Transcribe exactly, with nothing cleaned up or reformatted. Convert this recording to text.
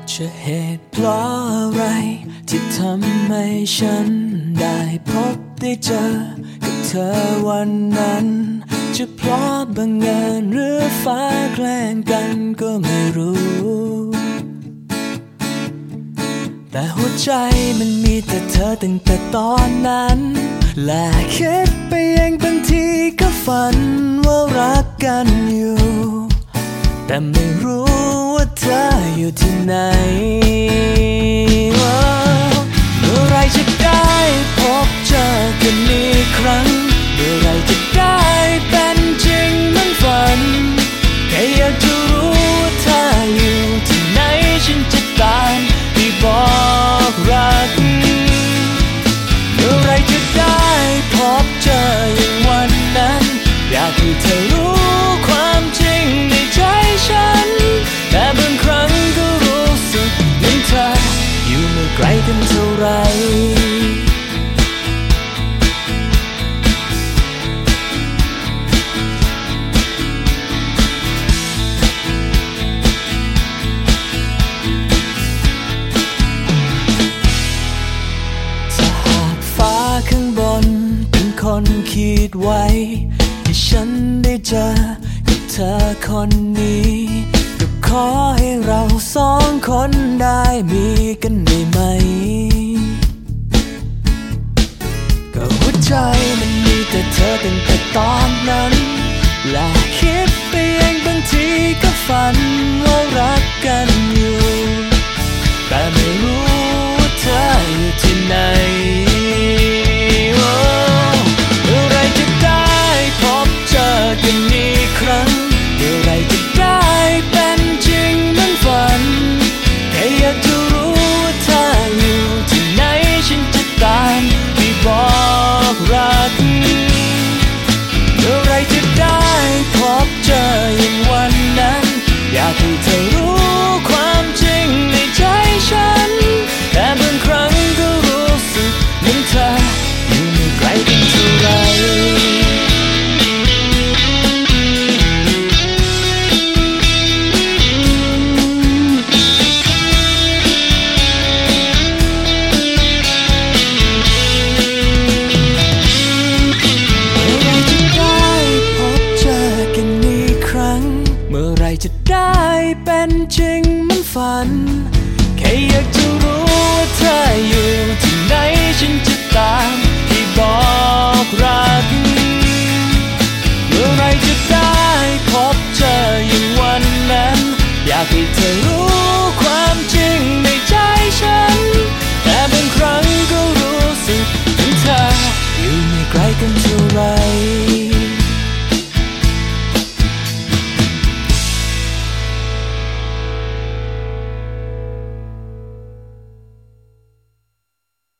จะเหตุเพราะอะไรที่ทำให้ฉันได้พบได้เจอกับเธอวันนั้นจะเพราะบังเอิญหรือฟ้าแกล้งกันก็ไม่รู้แต่หัวใจมันมีแต่เธอตั้งแต่ตอนนั้นและคิดไปเองบางทีก็ฝันว่ารักกันอยู่แต่ไม่รู้ว่าเธออยู่ที่ไหนเมื่อไรจะได้พบเจอกันอีกครั้งเมื่อไรจะได้เป็นจริงเหมือนฝันแค่อยากจะรู้ว่าเธออยู่ที่ไหนฉันจะตามไปบอกรักเมื่อไรจะได้พบเจออย่างวันนั้นอยากให้เธอรู้ความจริงในใจฉันแต่บางครั้งก็รู้สึกเหมือนเธออยู่ไม่ไกลกันเท่าไรข้างบนเป็นคนคิดไว้ให้ฉันได้เจอกับเธอคนนี้ก็ขอให้เราสองคนได้มีกันได้ไหมก็หัวใจมันมีแต่เธอตั้งแต่ตอนนั้นและคิดไปเองบางทีก็ฝันว่ารักกันอยู่แต่ไม่รู้ว่าเธออยู่ที่ไหนกันอีกครั้งเมื่อไรจะได้เป็นจริงเหมือนฝันแค่อยากจะรู้ว่าเธออยู่ที่ไหนฉันจะตามไปบอกรักเมื่อไรจะได้พบเจออย่างวันนั้นอยากให้เธอรู้ความจริงในใจฉันแต่บางครั้งก็รู้สึกเหมือนเธออยู่ไม่ไกลกันเท่าไรเมื่อไรจะได้เป็นจริงเหมือนฝันแค่อยากจะรู้ว่าเธออยู่ที่ไหนฉันจะตาม